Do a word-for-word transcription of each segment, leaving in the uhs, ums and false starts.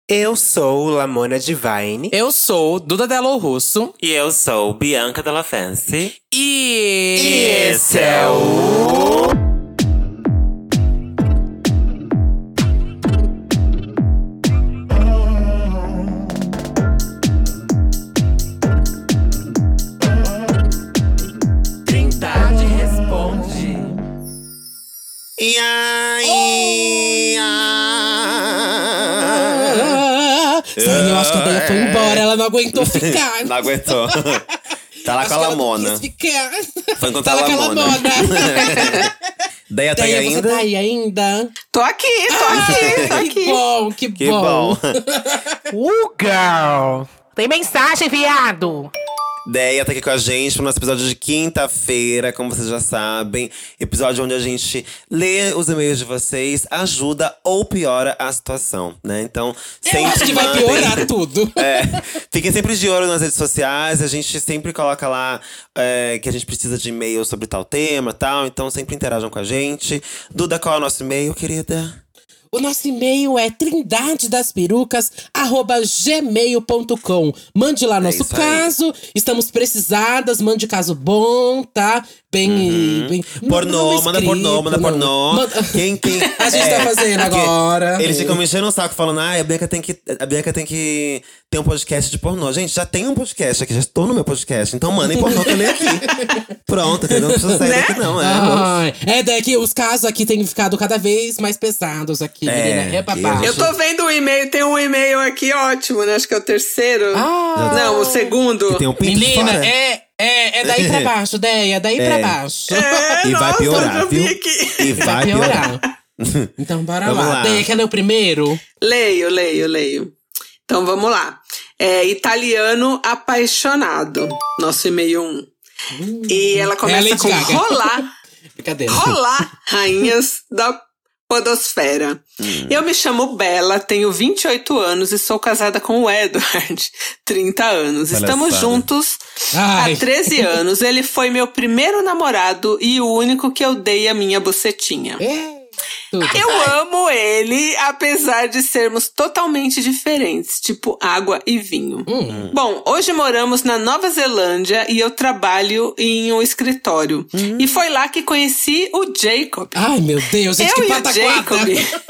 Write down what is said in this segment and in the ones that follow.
Eu sou Lamona Divine. Eu sou Duda Delo Russo. E eu sou Bianca Della Fancy. E... e esse é o... Trindade responde. E aí, eu acho que a Deia foi embora, ela não aguentou ficar. Não aguentou. Tá lá Acho com a que ela não Lamona. quis ficar. Foi encontrar Tá lá a com a Lamona. Lamona. Deia tá aí Deia, você ainda? tá aí ainda? Tô aqui, tô aqui, tô Que aqui. bom, que, Que bom. bom. Uh, girl! Tem mensagem, viado! Deia tá aqui com a gente pro nosso episódio de quinta-feira, como vocês já sabem. Episódio onde a gente lê os e-mails de vocês, ajuda ou piora a situação, né? Então, Eu sempre acho que vai mandem- piorar tudo. É, fiquem sempre de olho nas redes sociais. A gente sempre coloca lá é, que a gente precisa de e-mail sobre tal tema e tal. Então sempre interajam com a gente. Duda, qual é o nosso e-mail, querida? O nosso e-mail é trindadedaspirucas arroba gmail ponto com. Mande lá nosso isso aí. caso. Estamos precisadas. Mande caso bom, tá? Bem… bem Pornô, não manda escrito, pornô, manda não. pornô. Manda- Quem, quem, A gente tá fazendo porque agora. Eles ficam me enchendo o saco falando, ah, a Bianca tem que. A Bianca tem que ter um podcast de pornô. Gente, já tem um podcast aqui, já estou no meu podcast. Então mandem pornô também aqui. Pronto, entendeu? Não precisa sair daqui, não. É, Ai, é daí que os casos aqui têm ficado cada vez mais pesados aqui, É, menina. É babado. Eu tô vendo o e-mail, tem um e-mail aqui ótimo, né? Acho que é o terceiro. Ah. Não, o segundo. que tem um pinto Menina, fora. é, é, é daí pra baixo, Deia, é daí É. pra baixo. É, E nossa, vai piorar, eu já vi viu? aqui. E vai piorar. Então bora Vamos lá. lá. Deia, quer ler o primeiro? Leio, leio, leio. Então vamos lá. É italiano apaixonado. Nosso e-mail um. E ela É a começa Lady com Gaga. rolar. Brincadeira. Olá, rainhas da podosfera. Eu me chamo Bela, tenho vinte e oito anos e sou casada com o Edward, trinta anos. Palhaçada. Estamos juntos Ai. há treze anos. Ele foi meu primeiro namorado e o único que eu dei a minha bucetinha. É, tudo. Eu amo ele, apesar de sermos totalmente diferentes, tipo água e vinho. Hum. Bom, hoje moramos na Nova Zelândia e eu trabalho em um escritório. E foi lá que conheci o Jacob. Ai, meu Deus, gente, eu que e o pataquada. Jacob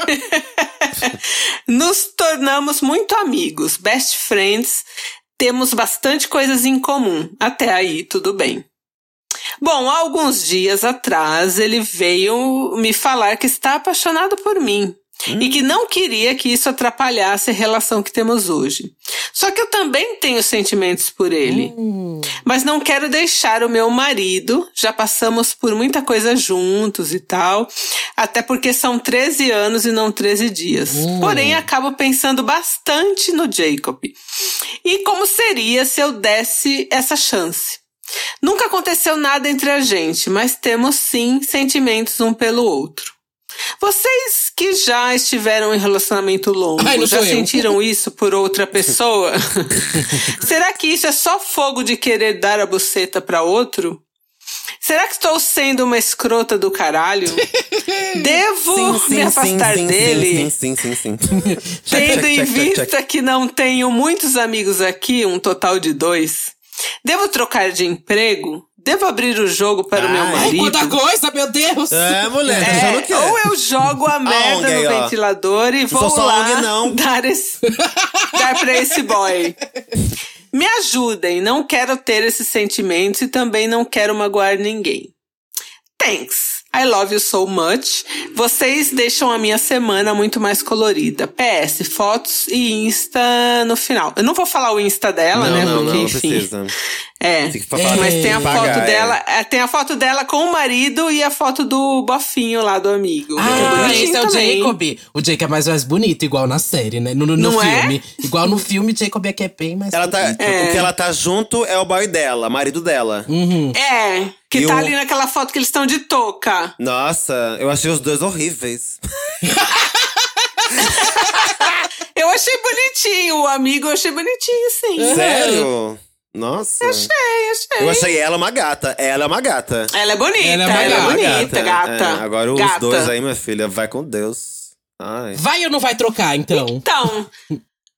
nos tornamos muito amigos, best friends. Temos bastante coisas em comum. Até aí, tudo bem. Bom, há alguns dias atrás, ele veio me falar que está apaixonado por mim. E que não queria que isso atrapalhasse a relação que temos hoje. Só que eu também tenho sentimentos por ele. Hum. Mas não quero deixar o meu marido. Já passamos por muita coisa juntos e tal. Até porque são treze anos e não treze dias. Hum. Porém, acabo pensando bastante no Jacob. E como seria se eu desse essa chance? Nunca aconteceu nada entre a gente, mas temos sim sentimentos um pelo outro. Vocês que já estiveram em relacionamento longo, Ai, não já sou eu. sentiram isso por outra pessoa? Será que isso é só fogo de querer dar a buceta pra outro? Será que estou sendo uma escrota do caralho? Devo me afastar sim, dele? Sim, sim, sim, sim. Tendo em Check, check, check, vista check. que não tenho muitos amigos aqui, um total de dois. Devo trocar de emprego? Devo abrir o jogo para o meu Ai, Ai, marido? quanta coisa, meu Deus. É, mulher, tá É, achando o quê? ou eu jogo a merda ONG aí, no ó. ventilador e Não vou sou só lá ONG, não. dar, esse, dar pra esse boy. Me ajudem, não quero ter esses sentimentos e também não quero magoar ninguém. Thanks. I love you so much. Vocês deixam a minha semana muito mais colorida. P S, fotos e Insta no final. Eu não vou falar o Insta dela, Não, né? não, porque, não, enfim. precisa. É, Fica pra falar mas que tem a pagar, foto é. dela, é, tem a foto dela com o marido e a foto do bofinho lá do amigo. que é Ah, bonitinho esse é o também. Jacob. O Jacob é mais, mais bonito, igual na série, né? No, no, no Não é? filme. Igual no filme, Jacob aqui é bem mais Ela tá, bonito. É. O que ela tá junto é o boy dela, marido dela. Uhum. É, que E tá o- ali naquela foto que eles estão de touca. Nossa, eu achei os dois horríveis. Eu achei bonitinho, o amigo eu achei bonitinho, sim. Sério? Nossa. Achei, achei. Eu achei ela uma gata. Ela é uma gata. Ela é bonita, Ela ela é é, uma bonita, gata. É, agora os Gata. dois aí, minha filha, vai com Deus. Ai. Vai ou não vai trocar, então? Então,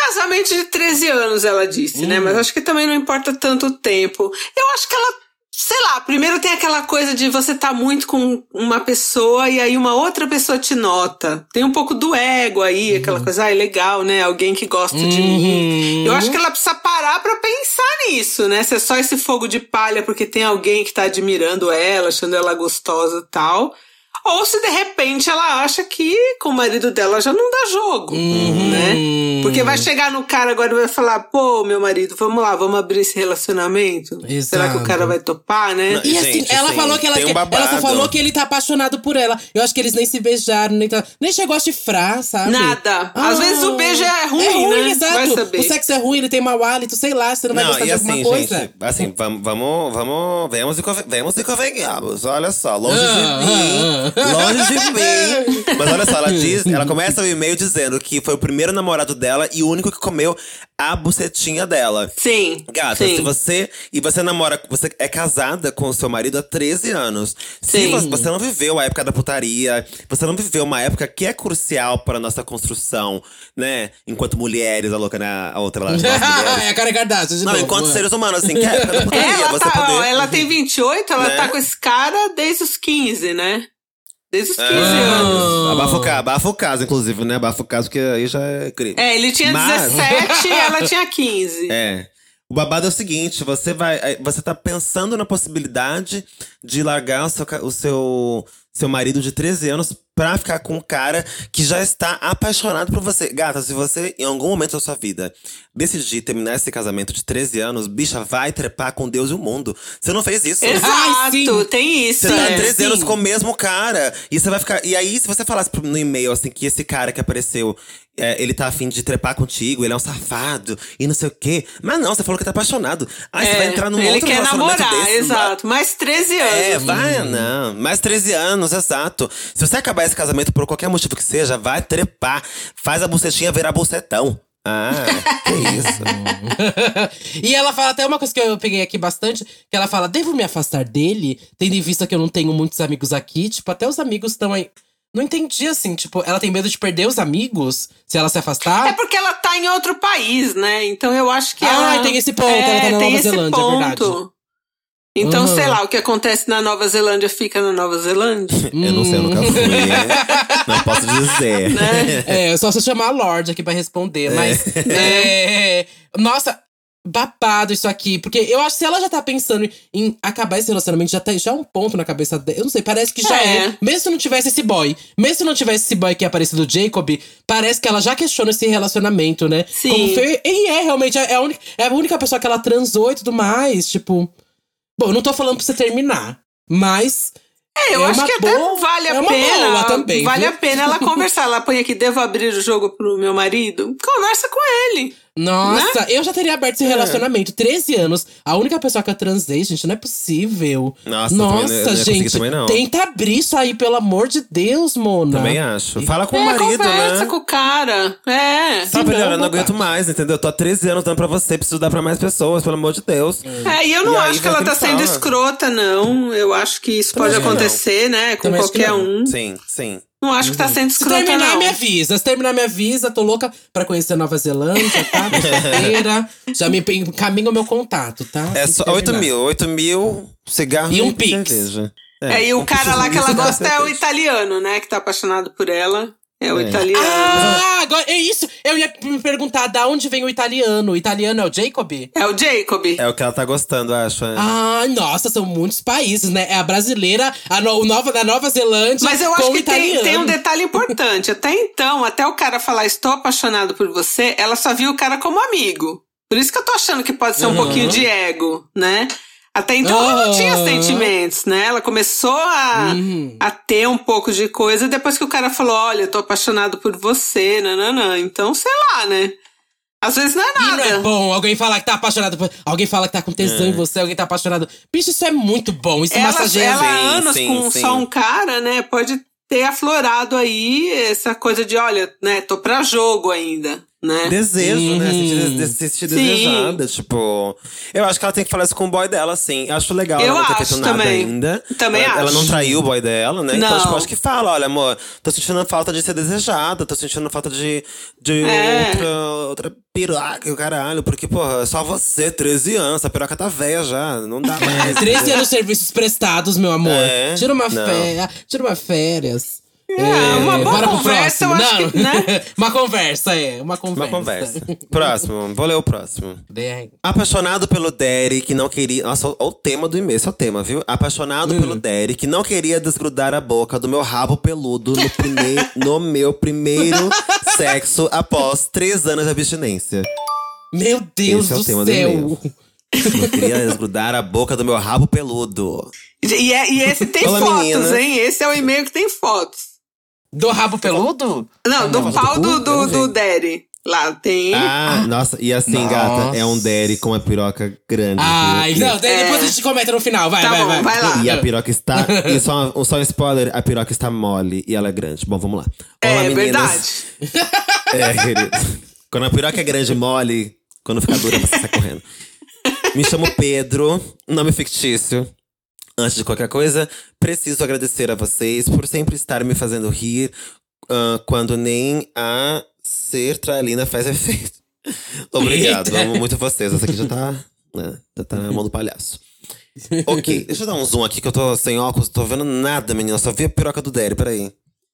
casamento de treze anos, ela disse, Hum. né? Mas acho que também não importa tanto tempo. Eu acho que ela, sei lá, primeiro tem aquela coisa de você tá muito com uma pessoa e aí uma outra pessoa te nota. Tem um pouco do ego aí, Uhum. aquela coisa, ah, é legal, né? Alguém que gosta de mim. Eu acho que ela precisa parar pra pensar nisso, né? Se é só esse fogo de palha porque tem alguém que tá admirando ela, achando ela gostosa e tal. Ou se de repente ela acha que com o marido dela já não dá jogo, Uhum. né? Porque vai chegar no cara agora e vai falar, pô, meu marido, vamos lá, vamos abrir esse relacionamento? Será que o Exato. cara vai topar, né? Não, E assim, Gente, ela assim, falou que ela, tem um que- ela só babado. falou que ele tá apaixonado por ela. Eu acho que eles nem se beijaram, nem, tá, nem chegou a chifrar, sabe? Nada. Às vezes o beijo é ruim, é ruim, né? exato. Vai saber. O sexo é ruim, ele tem mau hálito, sei lá, você não vai Não, gostar e de alguma assim, coisa. gente, assim, vamos, vamos, vamos, vemos e, conven- vemos e convenhamos. Olha só, longe Ah, de mim, ah, ah. longe de mim. Mas olha só, ela diz, ela começa o e-mail dizendo que foi o primeiro namorado dela e o único que comeu a bucetinha dela. Sim. Gata, sim. se você. E você namora. Você é casada com o seu marido há treze anos. Se Sim. você, você não viveu a época da putaria, você não viveu uma época que é crucial para a nossa construção, né? Enquanto mulheres, a louca, né? A outra lá. nós mulheres. é a cara Kardashian de Não, novo. enquanto seres humanos, assim, que é a época da putaria. Ela, você tá, poder. ó, ela tem vinte e oito, ela Né? tá com esse cara desde os quinze, né? Desde os quinze Ah, anos. Abafa o caso, abafa o caso, inclusive, né? Abafa o caso, porque aí já é crime. É, ele tinha Mas- dezessete e ela tinha quinze. É. O babado é o seguinte, você vai. é, Você tá pensando na possibilidade de largar o seu, ca- o seu, seu marido de treze anos pra ficar com um cara que já está apaixonado por você. Gata, se você, em algum momento da sua vida, decidir terminar esse casamento de treze anos, bicha, vai trepar com Deus e o mundo. Você não fez isso. Ai, sim. Exato, tem isso. Você tá há é. treze sim. anos com o mesmo cara. E você vai ficar. E aí, se você falasse pro- no e-mail, assim, que esse cara que apareceu, é, ele tá afim de trepar contigo, ele é um safado e não sei o quê. Mas não, você falou que tá apaixonado. Aí você vai entrar num É, ele outro quer relacionamento namorar, desse. exato. Mais treze anos. É, vai, não. Mais treze anos, exato. Se você acabar esse casamento por qualquer motivo que seja, vai trepar. Faz a bucetinha virar bucetão. Ah, que isso. E ela fala até uma coisa que eu peguei aqui bastante, que ela fala, devo me afastar dele, tendo em vista que eu não tenho muitos amigos aqui. Tipo, até os amigos estão aí. Não entendi, assim, tipo, ela tem medo de perder os amigos se ela se afastar? É porque ela tá em outro país, né? Então eu acho que Ah, ela… tem esse ponto, é, ela tá na tem Nova esse Zelândia, é ponto. verdade. Então, Uhum. sei lá, o que acontece na Nova Zelândia fica na Nova Zelândia. Eu não sei, eu nunca fui. Não posso dizer. É, só se eu chamar a Lorde aqui pra responder. Mas, é, nossa, babado isso aqui. Porque eu acho que se ela já tá pensando em acabar esse relacionamento, já, tá, já é um ponto na cabeça dela. Eu não sei, parece que já é. É. Mesmo se não tivesse esse boy. Mesmo se não tivesse esse boy que é aparecido do Jacob, parece que ela já questiona esse relacionamento, né? Sim. Como foi, e é, realmente, é a, única, é a única pessoa que ela transou e tudo mais. Tipo… Bom, eu não tô falando pra você terminar. Mas… É, eu É acho uma que até boa- vale a é uma pena. boa também, vale viu? a pena ela conversar. Ela põe aqui, devo abrir o jogo pro meu marido? Conversa com ele. Nossa, Né? eu já teria aberto esse É. relacionamento. treze anos. A única pessoa que eu transei, gente, não é possível. Nossa, eu também não- eu não ia conseguir gente. também, não. Tenta abrir isso aí, pelo amor de Deus, Mona. Também acho. Fala com o É, marido, conversa né? com o cara. É. Sabe, não, olha, eu não não aguento dá. mais, entendeu? Eu tô há treze anos dando pra você, preciso dar pra mais pessoas, pelo amor de Deus. É, e eu não E aí acho que vai ela que tá ele sendo fala. escrota, não. Eu acho que isso Também pode acho que acontecer, né? Com Também acho que qualquer não. um. Sim, sim. Não acho que tá sendo Se escrota, terminar, não. me avisa. Se terminar, me avisa. Tô louca pra conhecer a Nova Zelândia, tá? Terça-feira. Já me encaminha o meu contato, tá? É Assim só que oito terminar. mil. oito mil cigarros E um e Pix. cerveja. É, e o cara lá que ela Isso dá gosta é o certeza. italiano, né? Que tá apaixonado por ela. É o É. italiano. Ah, agora é isso. Eu ia me perguntar da onde vem o italiano. O italiano é o Jacob? É o Jacob. É o que ela tá gostando, acho. é. Ah, nossa, são muitos países, né? É a brasileira, a no, o nova, da Nova Zelândia. Mas eu com acho o que tem, italiano. tem um detalhe importante. Até então, até o cara falar estou apaixonado por você, ela só viu o cara como amigo. Por isso que eu tô achando que pode ser um Uhum. pouquinho de ego, né? Até então ela não tinha Aham. sentimentos, né? Ela começou a, Uhum. a ter um pouco de coisa depois que o cara falou: olha, eu tô apaixonado por você, nananã. Então, sei lá, né? Às vezes não é E não nada. é bom alguém falar que tá apaixonado por… Alguém fala que tá com tesão É. em você, alguém tá apaixonado… Bicho, isso é muito bom, isso ela, massageia. ela há Sim, anos sim, com sim. só um cara, né? Pode ter aflorado aí essa coisa de, olha, né? Tô pra jogo ainda, né? Desejo, né? Uhum. Se se sentir Sim. desejada, tipo… Eu acho que ela tem que falar isso com o boy dela, sim. Acho legal Eu ela não ter acho feito nada também. ainda. Também ela, ela acho. não traiu o boy dela, né? Então, Não. tipo, acho que fala, olha, amor, tô sentindo falta de ser desejada, tô sentindo falta de, de É. outra, outra piroca e o caralho. Porque, porra, é só você, treze anos. A piroca tá velha já, não dá mais. treze anos de serviços prestados, meu amor. É, tira uma não. férias. Tira uma férias. É, uma boa bora pro conversa, eu próximo. acho Não, que, né? uma conversa, é. Uma conversa. Uma conversa. Próximo, vou ler o próximo. Dei. Apaixonado pelo Derry, que não queria… Nossa, olha o tema do e-mail, esse é o tema, viu? Apaixonado Hum. pelo Derry, que não queria desgrudar a boca do meu rabo peludo no, prime- no meu primeiro sexo após três anos de abstinência. Meu Deus Esse é o do tema do céu. e-mail. Não queria desgrudar a boca do meu rabo peludo. E, é- e esse tem Olá, fotos, menina. hein? Esse é o e-mail que tem fotos. Do rabo peludo? Não, do não, pau do do, cu? Eu do, não do vi. Daddy. Lá tem. Ah, nossa, e assim, Nossa. gata, é um Derry com uma piroca grande. Ai, viu? não, daí É. depois a gente comenta no final. Vai, Tá vai, bom, vai. vai lá. E a piroca está. E só, um- só um spoiler: a piroca está mole e ela é grande. Bom, vamos lá. Olá, é meninas. verdade. É, querido. Quando a piroca é grande e mole, quando fica dura, você sai correndo. Me chamo Pedro, nome fictício. Antes de qualquer coisa, preciso agradecer a vocês por sempre estar me fazendo rir ah, quando nem a sertralina faz efeito. Obrigado, Eita. amo muito vocês. Essa aqui já tá, né, já tá na mão do palhaço. Ok, deixa eu dar um zoom aqui que eu tô sem óculos, tô vendo nada, menina. Só vi a piroca do Derry, peraí.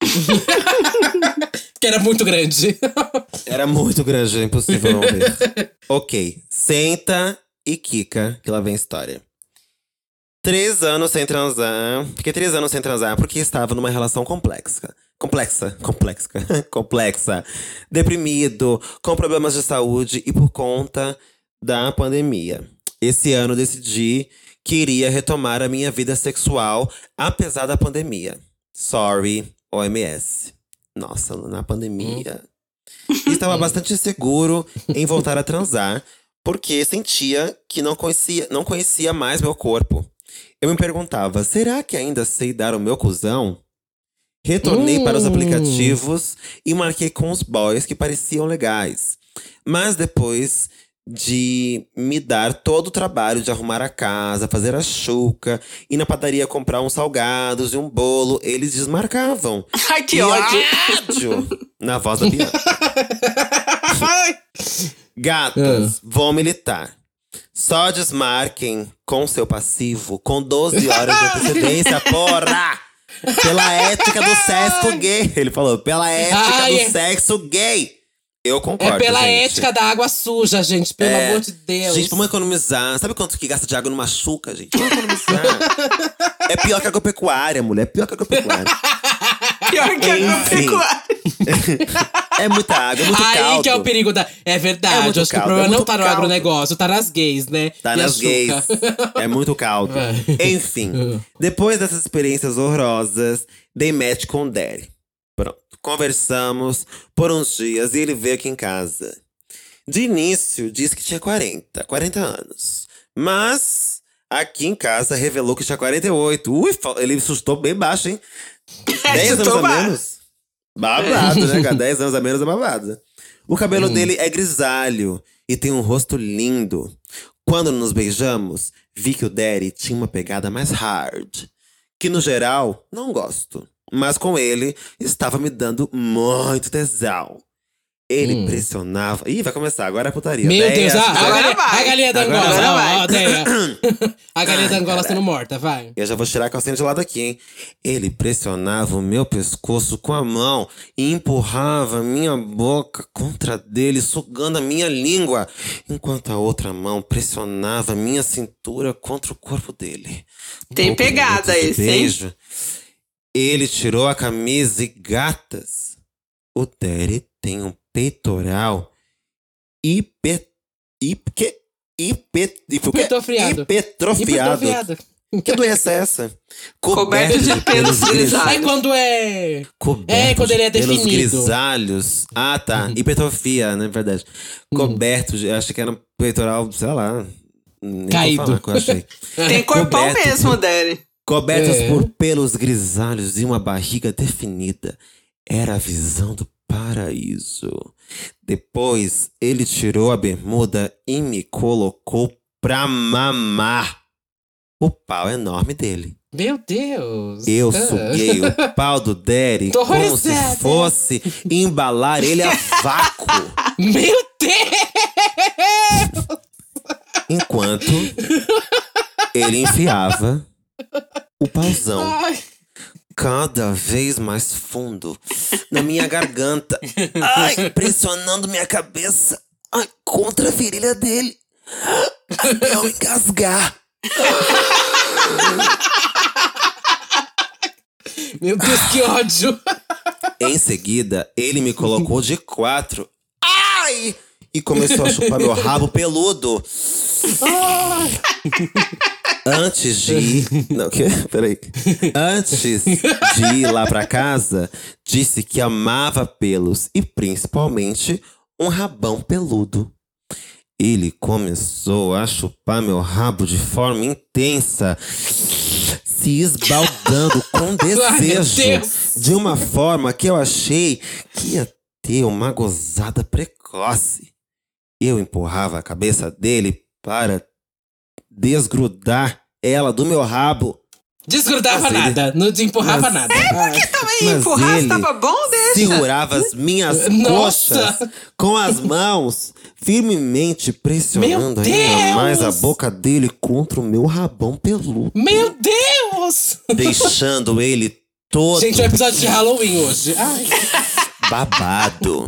Que era muito grande. Era muito grande, é impossível não ver. Ok, senta e quica, que lá vem a história. Três anos sem transar. Fiquei três anos sem transar porque estava numa relação complexa. Complexa, complexa, complexa. Deprimido, com problemas de saúde e por conta da pandemia. Esse ano decidi que iria retomar a minha vida sexual, apesar da pandemia. Sorry, O M S. Nossa, na pandemia. E estava bastante seguro em voltar a transar, porque sentia que não conhecia, não conhecia mais meu corpo. Eu me perguntava, será que ainda sei dar o meu cuzão? Retornei para os Hum. aplicativos e marquei com os boys que pareciam legais. Mas depois de me dar todo o trabalho de arrumar a casa, fazer a chuca, ir na padaria comprar uns salgados e um bolo, eles desmarcavam. Ai, que E ódio. ódio! Na voz da Bianca. Gatas, vou militar. Só desmarquem com seu passivo com doze horas de antecedência, porra! Pela ética do sexo gay. Ele falou, pela ética Ai, do é- sexo gay. Eu concordo, É pela gente. ética da água suja, gente. Pelo É. amor de Deus. Gente, vamos economizar. Sabe quanto que gasta de água numa chuca, gente? Vamos economizar. É pior que a agropecuária, mulher. É pior que a agropecuária. Pior que a Enfim. agropecuária. É muita água, é muito Aí caldo. que é o perigo da. É verdade. É muito Acho que o caldo, problema é não muito tá no caldo. agronegócio, tá nas gays, né? Tá E a nas gays. chuca. É muito caldo. Enfim, depois dessas experiências horrorosas, dei match com o Derry. Pronto. Conversamos por uns dias e ele veio aqui em casa. De início, disse que tinha quarenta, quarenta anos. Mas aqui em casa revelou que tinha quarenta e oito. Ui, fa- ele assustou bem baixo, hein? dez anos Assustou a baixo. menos. Babado, né, cara? dez anos a menos é babado. O cabelo Hum. dele é grisalho e tem um rosto lindo. Quando nos beijamos, vi que o Derry tinha uma pegada mais hard. Que no geral, não gosto. Mas com ele, estava me dando muito tesão. Ele pressionava… Ih, vai começar, agora é putaria. Hum. Meu Dez, Deus, ah, a, Agora galinha, vai. a galinha da Agora Angola. vai. Ó, ó, Deia. A galinha da Ai, Angola caralho. sendo morta, vai. Eu já vou tirar a calcinha de lado aqui, hein? Ele pressionava o meu pescoço com a mão e empurrava a minha boca contra dele, sugando a minha língua, enquanto a outra mão pressionava a minha cintura contra o corpo dele. Tem Poucos pegada minutos de esse, hein? beijo, ele tirou a camisa e gatas. O Derry tem um peitoral hiper… hiper… hiper… Hipertrofiado. hipertrofiado. Hipertrofiado. Que doença é essa? Coberto de pelos grisalhos. É quando é. Coberto É, quando de ele é pelos definido. grisalhos. Ah, tá. Hipertrofia, né? Verdade. Coberto de… Acho que era um peitoral, sei lá. Nem vou Caído. falar o que eu achei. Tem corpão Coberto mesmo, por- Derry. Cobertos É. por pelos grisalhos e uma barriga definida. Era a visão do paraíso. Depois, ele tirou a bermuda e me colocou pra mamar o pau enorme dele. Meu Deus. Eu Ah. suguei o pau do Derry Tô como se horrorizada. fosse embalar ele a vácuo. Meu Deus! enquanto ele enfiava o pauzão Ai. cada vez mais fundo na minha garganta. Ai, pressionando minha cabeça. Ai, contra a virilha dele. Até eu engasgar. Meu Deus, que ódio. Em seguida, ele me colocou de quatro. Ai! E começou a chupar meu rabo peludo. Ai. Antes de ir… Não, o quê? Peraí. Antes de ir lá pra casa, disse que amava pelos e principalmente um rabão peludo. Ele começou a chupar meu rabo de forma intensa, se esbaldando com desejo, Ai, de uma forma que eu achei que ia ter uma gozada precoce. Eu empurrava a cabeça dele para desgrudar ela do meu rabo. Desgrudava Mas ele- nada, não empurrava Mas- nada. É, Ai. porque também Mas empurrar ele tava bom, deixa. Segurava as minhas Nossa! coxas com as mãos, firmemente pressionando Meu ainda mais a Deus! boca dele contra o meu rabão peludo, Meu Deus! deixando ele todo Gente, é um episódio de Halloween hoje. Ai. babado.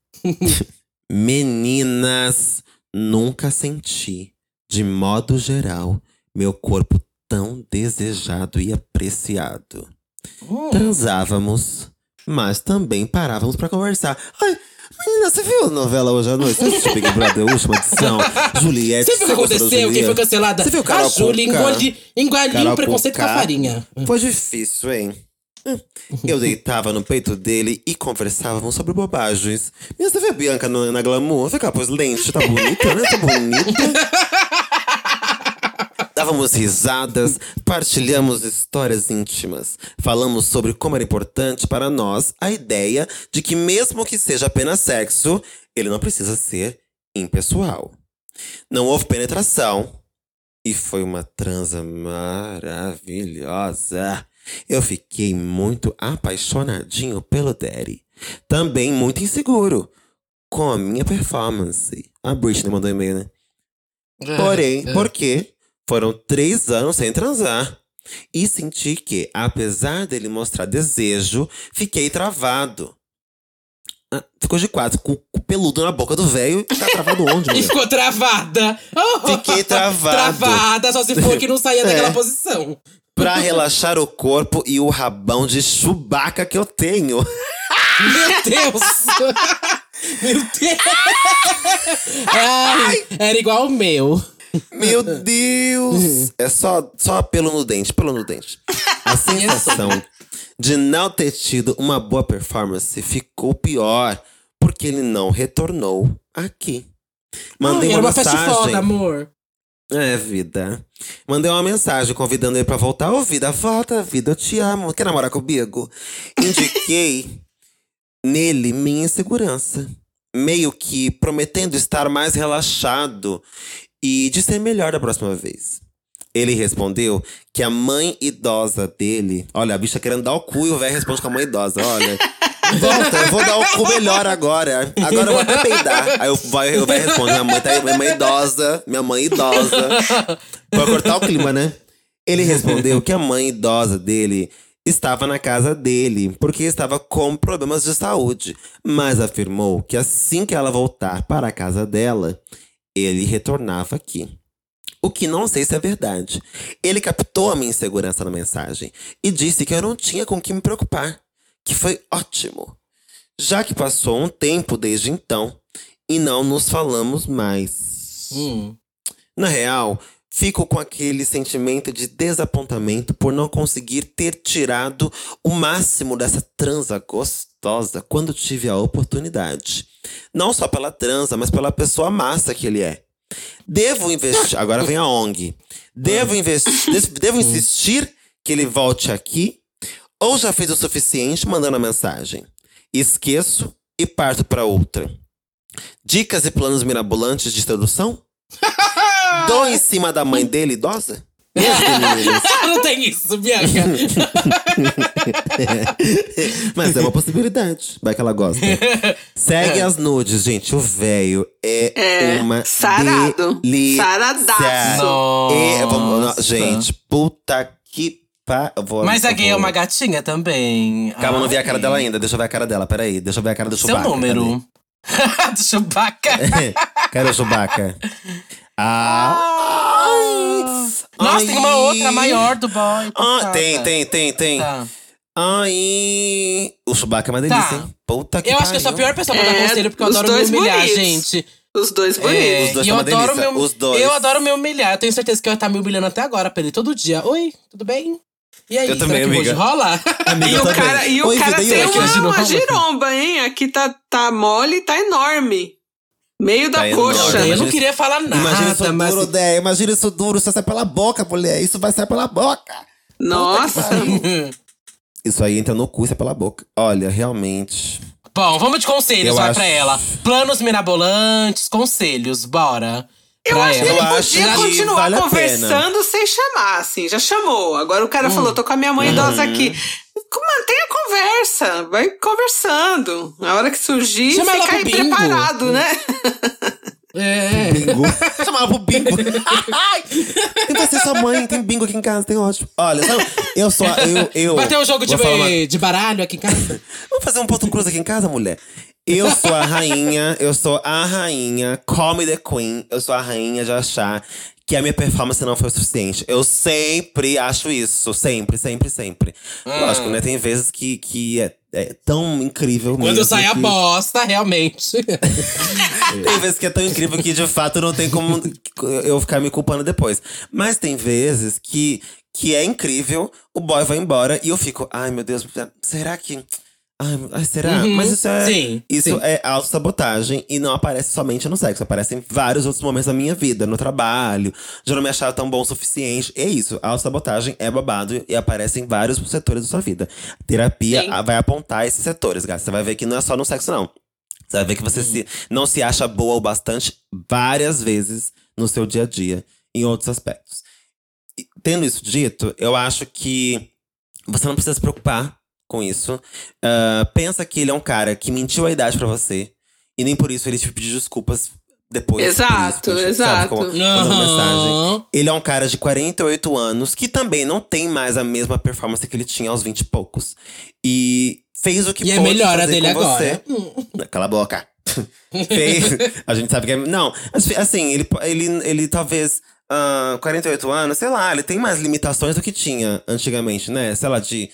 Meninas, nunca senti, de modo geral, meu corpo tão desejado e apreciado. Hum. Transávamos, mas também parávamos pra conversar. Ai, menina, você viu a novela hoje à noite? Você assistiu Big Brother, a última edição? Juliette, Você viu o que gostou da aconteceu? Quem Juliette? foi cancelada? Você viu Carol A Júlia Conká? engoli, engoliu Carol o preconceito com Conká. a farinha. Foi difícil, hein? Eu deitava no peito dele e conversávamos sobre bobagens. Menina, você vê a Bianca no- na Glamour? Vê que ela pôs lente, tá bonita, né? Tá bonita. Dávamos risadas, partilhamos histórias íntimas. Falamos sobre como era importante para nós a ideia de que mesmo que seja apenas sexo, ele não precisa ser impessoal. Não houve penetração. E foi uma transa maravilhosa. Eu fiquei muito apaixonadinho pelo Daddy. Também muito inseguro com a minha performance. A Britney mandou e-mail, né? Porém, É. porque foram três anos sem transar. E senti que, apesar dele mostrar desejo, fiquei travado. Ah, ficou de quatro, com o peludo na boca do velho. Tá travado onde, E mulher? ficou travada. Fiquei travado. Travada, só se for que não saía É. daquela posição. Pra relaxar o corpo e o rabão de Chewbacca que eu tenho. Meu Deus! Meu Deus! Ai, era igual o meu. Meu Deus! É só, só pelo no dente, pelo no dente. A sensação de não ter tido uma boa performance ficou pior, porque ele não retornou aqui. Mandei Ai, era uma uma festa mensagem. foda, amor. É, vida. Mandei uma mensagem convidando ele pra voltar. Ô, vida, volta, vida, eu te amo. Quer namorar comigo? Indiquei nele minha insegurança. Meio que prometendo estar mais relaxado e de ser melhor da próxima vez. Ele respondeu que a mãe idosa dele… Olha, a bicha querendo dar o cu e o velho responde com a mãe idosa. Olha, volta, eu vou dar o cu melhor agora. Agora eu vou até peidar. Aí o velho o velho responde, minha mãe, tá, minha mãe idosa, minha mãe idosa. Pra cortar o clima, né? Ele respondeu que a mãe idosa dele estava na casa dele, porque estava com problemas de saúde. Mas afirmou que assim que ela voltar para a casa dela, ele retornava aqui. O que não sei se é verdade. Ele captou a minha insegurança na mensagem e disse que eu não tinha com que me preocupar. Que foi ótimo. Já que passou um tempo desde então e não nos falamos mais. Hum. Na real, fico com aquele sentimento de desapontamento por não conseguir ter tirado o máximo dessa transa gostosa quando tive a oportunidade. Não só pela transa, mas pela pessoa massa que ele é. Devo investir… Agora vem a O N G. Devo, investi devo insistir que ele volte aqui? Ou já fez o suficiente mandando a mensagem? Esqueço e parto para outra. Dicas e planos mirabolantes de sedução? Dou em cima da mãe dele, idosa? Não tem isso, Bianca. Mas é uma possibilidade. Vai que ela gosta. Segue as nudes, gente. O velho é, É, uma sarado. delícia. Saradaço. É, vamos- Nossa. gente, puta que pa... eu vou- Mas a eu gay é vou- uma gatinha também. Calma, eu não vi a Ai. cara dela ainda. Deixa eu ver a cara dela, peraí. Deixa eu ver a cara do Seu Chewbacca. número. Do Chewbacca. Cadê, cadê o Chewbacca? Ah! Nossa, tem uma Ai. outra maior do boy. Ah, passada. tem, tem, tem, tem. Tá. Ai! O Chewbacca é uma delícia, Tá. hein? Puta que Eu acho que eu sou a pariu. pior pessoa pra dar É, conselho, porque eu os adoro me dois humilhar, bonitos. gente. Os dois bonitos. É, Os dois e são eu uma adoro delícia, me, os dois. Eu adoro me humilhar. Eu tenho certeza que ela tá me humilhando até agora, pra ele todo dia. Oi, tudo bem? E aí, Eu será também, que amiga. hoje rola? Amiga, E eu o também. cara, e o Oi, cara vida, e tem hoje? Hoje não uma, uma rola. giromba, hein? Aqui tá, tá mole e tá enorme. Meio da Tá enorme. coxa. eu Imagina não isso- queria falar nada, Imagina isso mas… duro, Dé. Imagina isso duro. Isso sai pela boca, mulher. Isso vai sair pela boca. Nossa. Isso aí entra no cu, isso é pela boca. Olha, realmente… Bom, vamos de conselhos, Eu vai acho- pra ela. Planos mirabolantes, conselhos, bora. Eu Pra acho que ela. ele Eu acho podia que continuar vale a conversando sem chamar, assim. Já chamou. Agora o cara falou, tô com a minha mãe idosa Uhum. aqui. Mantenha a conversa. Vai conversando. Na hora que surgir, Chama ela fica aí pro bingo. preparado, né? É. Bingo. Chamava pro bingo. Tem você, sua mãe. Tem bingo aqui em casa, tem ótimo. Olha, sabe, eu sou… Eu, eu, Bateu um jogo de, vou falar uma- de baralho aqui em casa? Vamos fazer um ponto cruz aqui em casa, mulher? Eu sou a rainha, eu sou a rainha, call me the queen. Eu sou a rainha de achar que a minha performance não foi o suficiente. Eu sempre acho isso, sempre, sempre, sempre. Lógico, né? Tem vezes que, que é, é tão incrível Quando mesmo sai a que- bosta, realmente. Tem vezes que é tão incrível que, de fato, não tem como eu ficar me culpando depois. Mas tem vezes que, que é incrível, o boy vai embora e eu fico… Ai, meu Deus, será que… Ai, ai, será? Uhum, Mas isso é… sim, isso sim. é autossabotagem e não aparece somente no sexo. Aparece em vários outros momentos da minha vida. No trabalho, de eu não me achar tão bom o suficiente. É isso, autossabotagem é babado e aparece em vários setores da sua vida. Terapia Sim. a- vai apontar esses setores, gata. Você vai ver que não é só no sexo, não. Você vai ver que você se, não se acha boa o bastante várias vezes no seu dia a dia, em outros aspectos. E, tendo isso dito, eu acho que você não precisa se preocupar com isso. Ah, pensa que ele é um cara que mentiu a idade pra você. E nem por isso ele te pediu desculpas depois. por Exato, isso, sabe? exato. Como- mandando mensagem. Aham. Ele é um cara de quarenta e oito anos que também não tem mais a mesma performance que ele tinha aos vinte e poucos. E fez o que E é pôde melhor a fazer dele com agora. você. Cala a boca. Fez, a gente sabe que é… Não, assim, ele, ele, ele talvez… ah, quarenta e oito anos, sei lá, ele tem mais limitações do que tinha antigamente, né? Sei lá, de…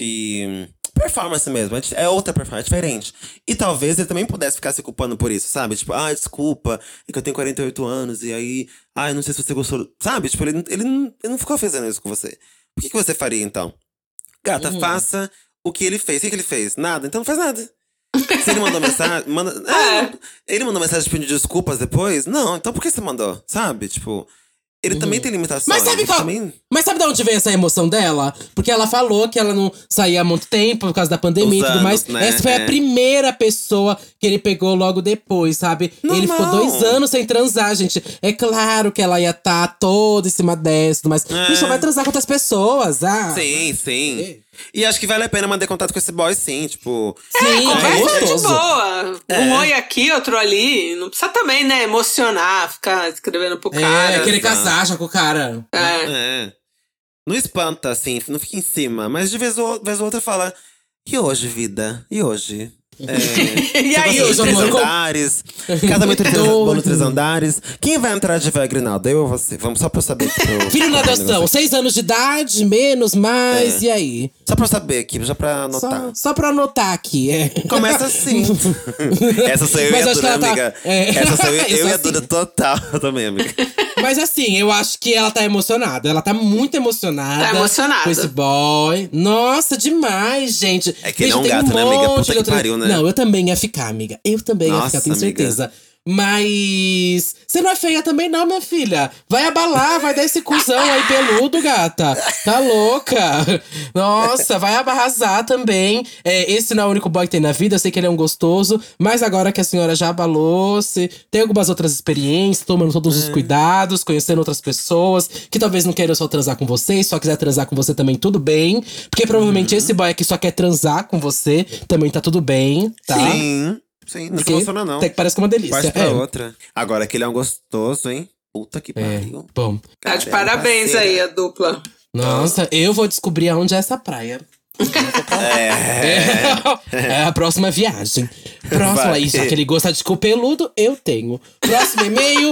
de performance mesmo. É di- É outra performance, é diferente. E talvez ele também pudesse ficar se culpando por isso, sabe? Tipo, ah, desculpa, é que eu tenho quarenta e oito anos e aí… Ai, não sei se você gostou. do-" Sabe? Tipo, ele, não- ele, não- ele não ficou fazendo isso com você. O que, que você faria, então? Gata, faça o que ele fez. O que, que ele fez? Nada. Então não faz nada. Se ele mandou mensagem… Manda, ah, ele mandou mensagem pedindo desculpas depois? Não, então por que você mandou? Sabe? Tipo… Ele também tem limitações. Mas sabe ele qual- também… Mas sabe de onde veio essa emoção dela? Porque ela falou que ela não saía há muito tempo por causa da pandemia Os e tudo mais. anos, né? Essa foi É. a primeira pessoa que ele pegou logo depois, sabe? Ele ficou Normal. dois anos sem transar, gente. É claro que ela ia estar toda em cima dessa, mas É. bicho, vai transar com outras pessoas, ah. Sim, sim. É. E acho que vale a pena manter contato com esse boy, sim. Tipo… Sim, é Conversa de gostoso. boa. É. Um oi aqui, outro ali. Não precisa também, né, emocionar, ficar escrevendo pro cara. É, querer exato. casar já com o cara. É. É. Não espanta, assim, não fica em cima. Mas de vez ou, vez ou outra fala… E hoje, vida? E hoje? É, E aí, tipo assim, hoje, três amor? andares. Casamento de três, Doido. bolo três andares. Quem vai entrar de velho, Grinaldo? Eu ou você? Vamos só pra eu saber. aqui pra eu- Filho na pra eu adoção, negociar. seis anos de idade, menos, mais, É. e aí? Só pra eu saber aqui, já pra anotar. Só, só pra anotar aqui, é. Começa assim. Essa sou eu Mas e a acho que Duda, ela tá- amiga. é. Essa sou eu, Eu eu sou e a assim. Duda total também, amiga. Mas assim, eu acho que ela tá emocionada. Ela tá muito emocionada. Tá emocionada. Com esse boy. Nossa, demais, gente. É que ele Gente, é um tem gato, né, amiga? monte Puta de que outra- pariu, né? Não, eu também ia ficar, amiga. Eu também ia Nossa, ficar, tenho amiga. certeza. Mas você não é feia também não, minha filha. Vai abalar, vai dar esse cuzão aí peludo, gata. Tá louca? Nossa, vai arrasar também. É, esse não é o único boy que tem na vida, eu sei que ele é um gostoso. Mas agora que a senhora já abalou, se tem algumas outras experiências, tomando todos os cuidados, conhecendo outras pessoas que talvez não queiram só transar com você, só quiser transar com você também, tudo bem. Porque provavelmente esse boy aqui só quer transar com você, também tá tudo bem, tá? Sim. Sim, não Porque funciona não. até que parece uma delícia. Parte pra é. outra. Agora que ele é um gostoso, hein? Puta que É, pariu. bom. Tá de Cara, é parabéns parceira. aí, a dupla. Nossa, eu vou descobrir aonde é essa praia. É. É a próxima viagem. Próximo Vai. aí, já que ele gosta de cu peludo, eu tenho. Próximo e-mail.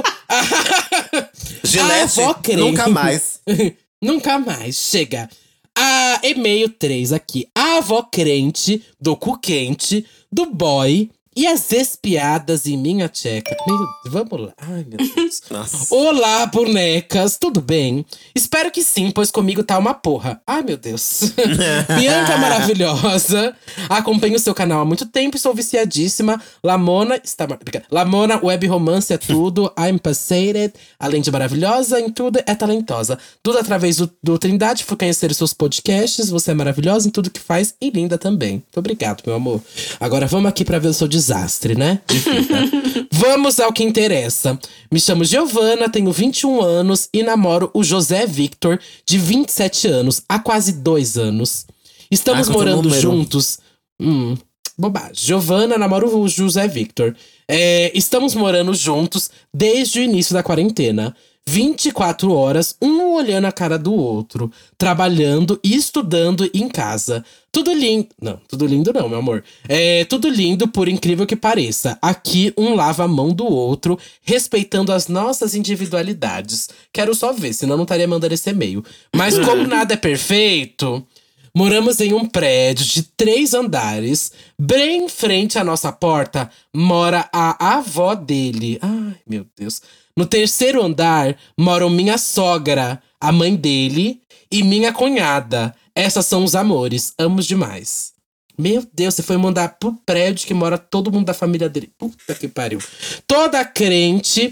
Gilete, A avó crente. nunca mais. Nunca mais. Chega. A e-mail três aqui. A avó crente do cu quente, do boy e as espiadas em minha tcheca. Meu Deus, vamos lá. Ai, meu Deus. Nossa. Olá, bonecas, tudo bem? Espero que sim, pois comigo tá uma porra. Ai, meu Deus. Bianca maravilhosa. Acompanho o seu canal há muito tempo e sou viciadíssima. Lamona está mar... Lamona, web romance é tudo. I'm passated. Além de maravilhosa, em tudo é talentosa. Tudo através do, do Trindade. Fui conhecer os seus podcasts. Você é maravilhosa em tudo que faz e linda também. Muito obrigado, meu amor. Agora vamos aqui pra ver o seu desastre, né? De vida. Vamos ao que interessa. Me chamo Giovana, tenho vinte e um anos e namoro o José Victor, de vinte e sete anos, há quase dois anos. Estamos Ah, quanto morando número. juntos. Hum, bobagem. Giovana, namoro o José Victor. É, estamos morando juntos desde o início da quarentena. vinte e quatro horas, um olhando a cara do outro, trabalhando e estudando em casa. Tudo lindo. Não, tudo lindo não, meu amor. É tudo lindo, por incrível que pareça. Aqui um lava a mão do outro, respeitando as nossas individualidades. Quero só ver, senão não estaria mandando esse e-mail. Mas como nada é perfeito, moramos em um prédio de três andares. Bem em frente à nossa porta mora a avó dele. Ai, meu Deus. No terceiro andar moram minha sogra, a mãe dele, e minha cunhada. Essas são os amores. Amo demais. Meu Deus, você foi mandar pro prédio que mora todo mundo da família dele. Puta que pariu. Toda crente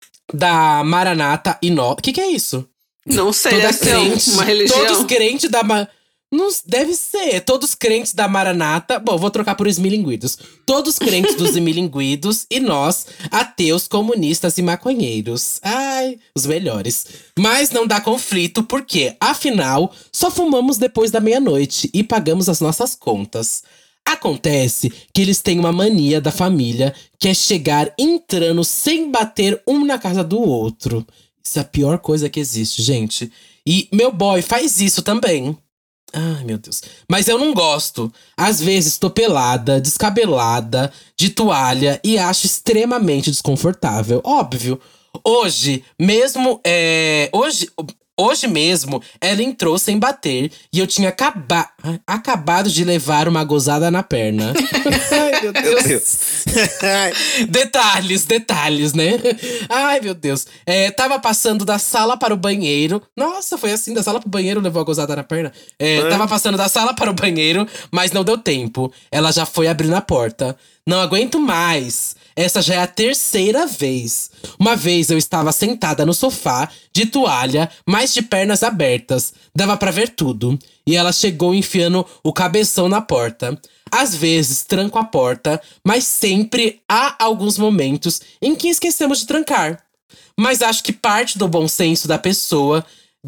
da Maranata e nó. O que que é isso? Não sei, Toda deve ser crente. uma religião. Todos crentes da Ma... Não, deve ser. Todos crentes da Maranata. Bom, vou trocar por esmilinguidos. Todos crentes dos esmilinguidos e nós, ateus, comunistas e maconheiros. Ai, os melhores. Mas não dá conflito porque, afinal, só fumamos depois da meia-noite e pagamos as nossas contas. Acontece que eles têm uma mania da família que é chegar entrando sem bater um na casa do outro. Isso é a pior coisa que existe, gente. E meu boy faz isso também. Ai, meu Deus. Mas eu não gosto. Às vezes tô pelada, descabelada, de toalha e acho extremamente desconfortável. Óbvio. Hoje, mesmo. É, hoje, hoje mesmo, ela entrou sem bater e eu tinha acaba, acabado de levar uma gozada na perna. Ai, meu Deus. Meu Deus. Detalhes, detalhes, né? Ai, meu Deus. É, tava passando da sala para o banheiro. Nossa, foi assim, da sala pro banheiro, levou a gozada na perna. É, tava passando da sala para o banheiro, mas não deu tempo. Ela já foi abrindo a porta. Não aguento mais. Essa já é a terceira vez. Uma vez eu estava sentada no sofá, de toalha, mas de pernas abertas. Dava pra ver tudo. E ela chegou enfiando o cabeção na porta. Às vezes tranco a porta, mas sempre há alguns momentos em que esquecemos de trancar. Mas acho que parte do bom senso da pessoa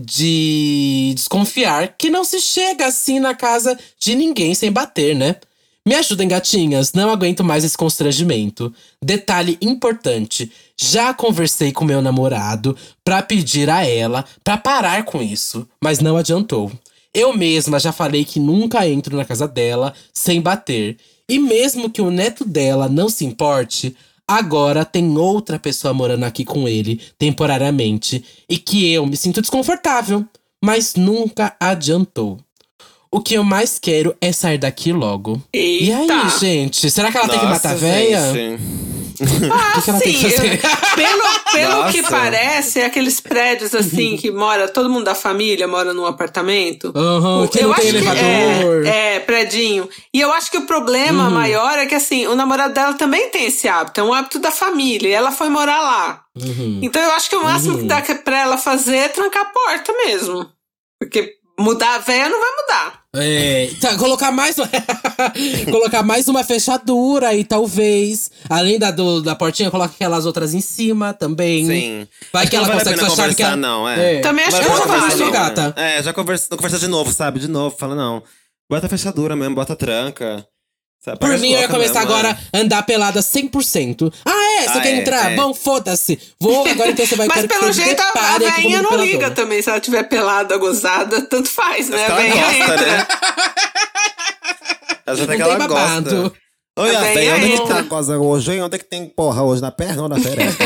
de desconfiar que não se chega assim na casa de ninguém sem bater, né? Me ajudem, gatinhas, não aguento mais esse constrangimento. Detalhe importante, já conversei com meu namorado pra pedir a ela pra parar com isso, mas não adiantou. Eu mesma já falei que nunca entro na casa dela sem bater. E mesmo que o neto dela não se importe, agora tem outra pessoa morando aqui com ele, temporariamente, e que eu me sinto desconfortável, mas nunca adiantou. O que eu mais quero é sair daqui logo. Eita. E aí, gente? Será que ela tem que matar a véia? Gente. Ah, O que ela tem que sim. fazer? eu- pelo pelo que Nossa. parece, é aqueles prédios assim que mora, todo mundo da família mora num apartamento. Aham, O- que não tem que elevador. É, é, predinho. E eu acho que o problema maior é que assim, o namorado dela também tem esse hábito, é um hábito da família, e ela foi morar lá. Uhum. Então eu acho que o máximo que dá pra ela fazer é trancar a porta mesmo. Porque mudar a véia não vai mudar. É, tá, colocar mais uma, colocar mais uma fechadura aí, talvez. Além da, do, da portinha, coloca aquelas outras em cima também. Sim. Vai Acho que ela não vale a consegue pena sua chave que conversar, ela... não, é. Também acho Não que vale a não pena vale. conversar, Não, não, gata. né? É, já conversa, não conversa de novo, sabe? De novo, fala, não. Bota a fechadura mesmo, bota a tranca. Sabe? Por Paga mim, eu ia as coloca começar mesmo, agora a andar pelada cem por cento. Ah, é? Você Ah, quer é, entrar? é. Bom, foda-se. Vou, agora então você vai Mas quero que pelo você jeito a, a depare aqui veinha como não peladona. liga também. Se ela tiver pelada, gozada, tanto faz, né? Acho que A ela veinha gosta, entra. né? Ela já Não tem que tem ela babado. gosta. Oi, A a veinha velha, onde é que entra. tá a coisa hoje, hein? Onde é que tem porra hoje? Na perna ou na xereca?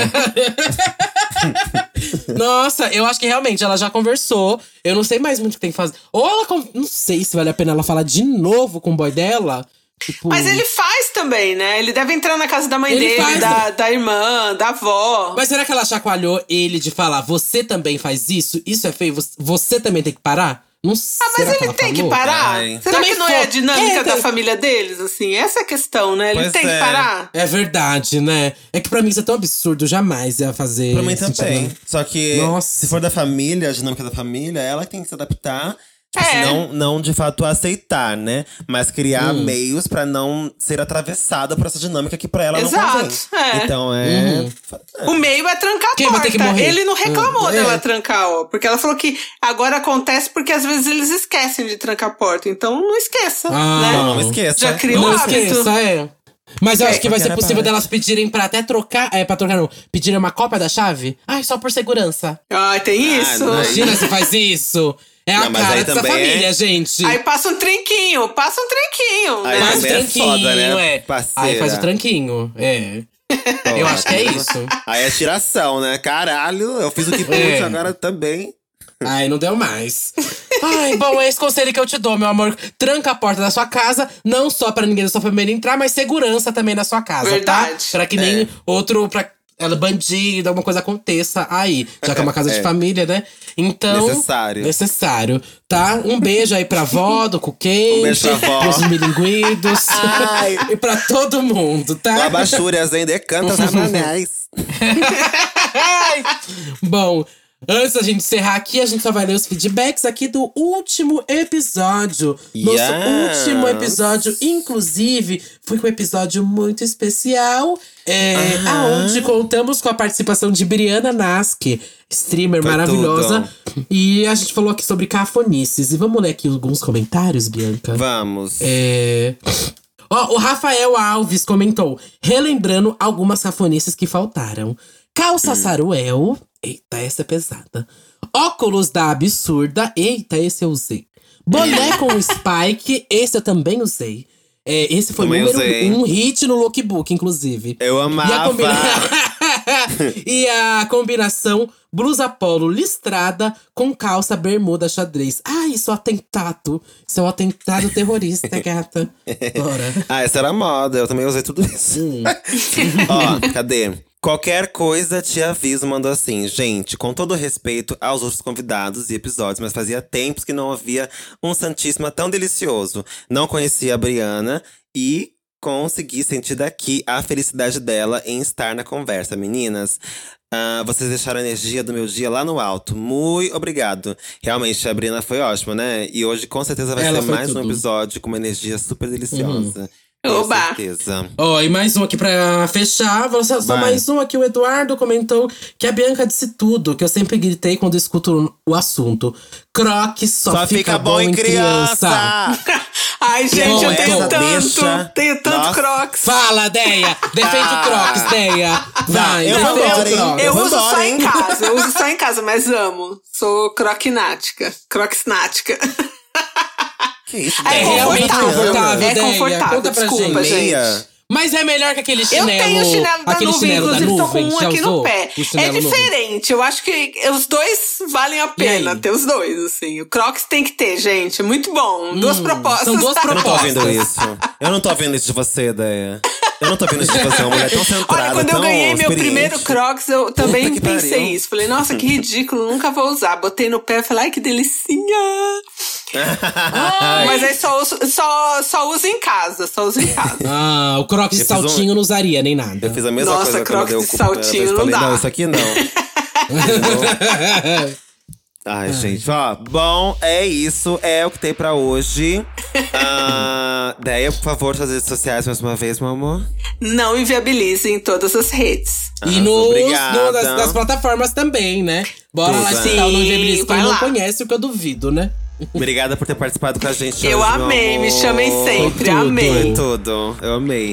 Nossa, eu acho que realmente ela já conversou. Eu não sei mais muito o que tem que fazer. Ou ela. con- Não sei se vale a pena ela falar de novo com o boy dela. Tipo, Mas ele faz também, né? Ele deve entrar na casa da mãe Ele dele, faz, da, da irmã, da avó. Mas será que ela chacoalhou ele de falar, você também faz isso? Isso é feio? Você, você também tem que parar? Não sei. Ah, mas ele tem que parar? Ai. Será Também que não é a foi- dinâmica é, da tem- família deles, assim? Essa é a questão, né? Ele Pois tem é. que parar. É verdade, né? É que pra mim isso é tão absurdo, jamais ia fazer. Pra mim sentido. também. Só que, Nossa. se for da família, a dinâmica da família, ela tem que se adaptar. Tipo É. assim, não, não de fato aceitar, né? Mas criar Hum. meios pra não ser atravessada por essa dinâmica que pra ela Exato, não convém. é. Então é. Uhum. O meio é trancar a Quem vai ter que porta. morrer? Ele não reclamou Hum, dela é. trancar, ó. Porque ela falou que agora acontece porque às vezes eles esquecem de trancar a porta. Então não esqueça, Ah, né? Não, não esqueça. Já cria um Não hábito. esqueça, é. Mas eu É, acho que vai porque ser era possível pra- delas pedirem pra até trocar. É, pra trocar não. Pedirem uma cópia da chave? Ai, só por segurança. Ah, tem isso. não, Imagina se faz isso. É a Não, mas cara aí dessa também é- família, gente. Aí passa um trinquinho, passa um trinquinho, Aí né? Faz o também é tranquinho, foda, né, é. parceira? Aí faz o tranquinho, é. Eu acho que é isso. Aí é tiração, né? Caralho, eu fiz o que pude, É. agora também. Ai, não deu mais. Ai, bom, é esse conselho que eu te dou, meu amor. Tranca a porta da sua casa, não só pra ninguém da sua família entrar, mas segurança também na sua casa, tá? Verdade. Pra que nem É. outro, pra ela bandido, alguma coisa aconteça aí. Já que é uma casa de É. família, né? Então. Necessário. Necessário, tá? Um beijo aí pra avó, do Cuquente. Um beijo pra avó. Pros milinguidos. Ai. E pra todo mundo, tá? Abachúrias, hein? Decantas amanhãs. Ai. Bom, antes da gente encerrar aqui, a gente só vai ler os feedbacks aqui do último episódio. Nosso Yes. último episódio, inclusive, foi um episódio muito especial. É, Aham. Aonde contamos com a participação de Briana Nasque, streamer Foi maravilhosa. E a gente falou aqui sobre cafonices. E vamos ler aqui alguns comentários, Bianca? Vamos. É. Ó, o Rafael Alves comentou, relembrando algumas cafonices que faltaram. Calça saruel. Eita, essa é pesada. Óculos da absurda. Eita, esse eu usei. Boné com Spike. Esse eu também usei. É, esse foi o Também número usei. um hit no lookbook, inclusive. Eu E a, amava. combina... e a combinação blusa polo listrada com calça bermuda xadrez. Ah, isso é um atentado. Isso é um atentado terrorista, gata. Bora. Ah, essa era a moda. Eu também usei tudo isso. Hum. Ó, cadê? Qualquer coisa te aviso, mandou assim. Gente, com todo respeito aos outros convidados e episódios, mas fazia tempos que não havia um Santíssima tão delicioso. Não conhecia a Briana e consegui sentir daqui a felicidade dela em estar na conversa. Meninas, ah, vocês deixaram a energia do meu dia lá no alto. Muito obrigado. Realmente, a Briana foi ótima, né? E hoje, com certeza, vai Ela ser foi mais um tudo. episódio com uma energia super deliciosa. Com Oba. certeza. Ó, e mais um aqui pra fechar. Vou Só, só Vai. mais um aqui. O Eduardo comentou que a Bianca disse tudo, que eu sempre gritei quando escuto o assunto. Crocs só, Só fica bom em criança! Ai, gente, Bom, eu tenho essa tanto, deixa- tenho tanto Nossa. crocs. Fala, Deia! Defende o Crocs, Deia! Vai, eu vou defende embora, o hein? Crocs. Eu vou uso embora, só hein? em casa, eu uso só em casa, mas amo. Sou croquinática, crocsnática. Que isso, É É Deia? realmente confortável. confortável, É Deia. confortável, Conta pra desculpa, gente. gente. Meia. Mas é melhor que aquele Eu chinelo. tenho o chinelo da aquele nuvem, chinelo da inclusive tô com nuvem. um Já aqui usou no pé. o É chinelo nuvem? diferente, eu acho que os dois valem a pena aí? ter os dois, assim. O Crocs tem que ter, gente, é muito bom. Duas propostas. são duas Eu não tô propostas. ouvindo isso. Eu não tô ouvindo isso de você, Deia. Eu não tô vendo gente fazer uma mulher tão centrada, Olha, quando eu tão ganhei meu experiente. primeiro Crocs, eu também que pensei pariu. isso. Falei, nossa, que ridículo, nunca vou usar. Botei no pé, falei, ai, que delicinha. Mas aí só uso, só, só uso em casa, só uso em casa. Ah, o Crocs de Eu fiz um- saltinho não usaria nem nada. Eu fiz a mesma Nossa, coisa quando eu Crocs dei o de cu pela primeira saltinho vez. não Falei, dá. não, isso aqui não. Ai, gente, ó. Bom, é isso. É o que tem pra hoje. Ah, Deia, por favor, suas redes sociais mais uma vez, meu amor. Não inviabilize em todas as redes. E Ah, nos, obrigada. no, das, das plataformas também, né? Bora Tudo, lá né? escutar o Não Inviabilize. Quem vai não lá. conhece, o que eu duvido, né? Obrigada por ter participado com a gente Eu hoje, meu amei, me amor. chamem sempre, Foi tudo. amei. Foi tudo, eu amei.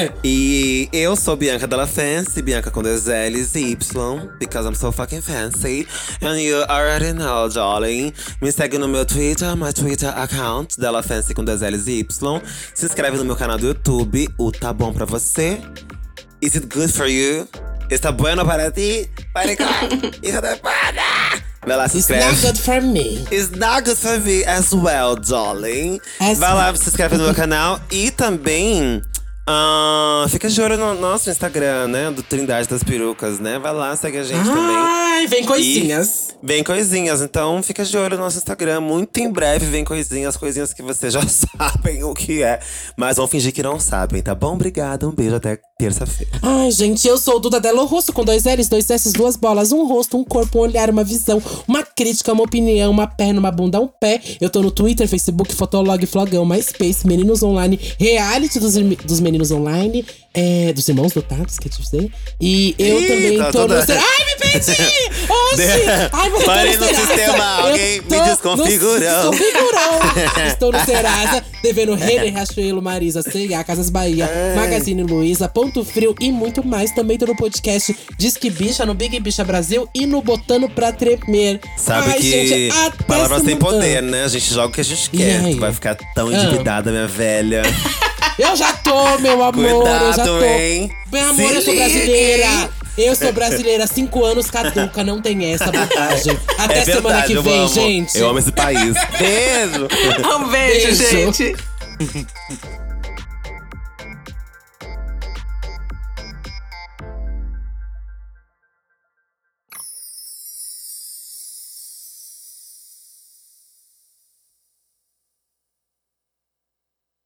E eu sou Bianca Della Fancy, Bianca com dois L's e Y, because I'm so fucking fancy. And you already know, darling. Me segue no meu Twitter, my Twitter account, Della Fancy com dois L's e Y. Se inscreve no meu canal do YouTube, o Tá Bom Pra Você. Is it good for you? Está bueno para ti? Para cá, hijo de puta! Vai lá, se It's inscreve. not good for me. It's not good for me as well, darling. As Vai lá, se inscreve no meu canal. E também, ah, fica de olho no nosso Instagram, né? Do Trindade das Perucas, né? Vai lá, segue a gente também. Ai, vem coisinhas. Vem coisinhas, então fica de olho no nosso Instagram. Muito em breve vem coisinhas, coisinhas que vocês já sabem o que é. Mas vão fingir que não sabem, tá bom? Obrigada, um beijo, até terça-feira. Ai, gente, eu sou o Duda Delo Rosto, com dois L's, dois S's, duas bolas, um rosto, um corpo, um olhar, uma visão, uma crítica, uma opinião, uma perna, uma bunda, um pé. Eu tô no Twitter, Facebook, Fotolog, Flogão, MySpace, Meninos Online, Reality dos, irmi- dos Meninos Online, é, dos Irmãos Dotados, quer dizer. E eu Ih, também tá tô toda- no… Ser- Ai, me perdi! Oxi! Ai, você Parei tô no Serasa. sistema, Eu alguém me tô no- desconfigurou. Desconfigurou! Estou no Serasa, devendo Renner, Riachuelo, Marisa, C e A, Casas Bahia, Magazine Luiza, Ponto Frio e muito mais. Também tô no podcast Disque Bicha, no Big Bicha Brasil e no Botando Pra Tremer. Sabe Ai, que gente, até palavras têm semana- poder, né? A gente joga o que a gente E quer. aí? Tu vai ficar tão Ah. endividada, minha velha. Eu já tô, meu amor, eu já Cuidado, tô. hein? Meu amor, Se eu sou liga, brasileira. hein? Eu sou brasileira, cinco anos caduca, não tem essa bobagem. Até É semana verdade, que eu vem, amo. gente. Eu amo esse país. Beijo! Um beijo, Beijo. gente.